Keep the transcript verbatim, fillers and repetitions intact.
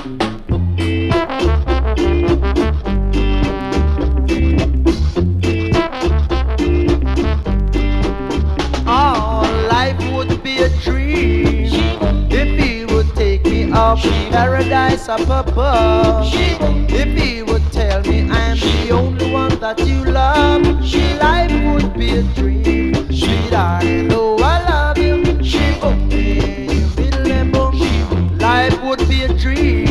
Oh, life would be a dream if he would take me up paradise up above. If he would tell me I'm the only one that you love, life would be a dream. Sweetheart, I know I love you. Life would be a dream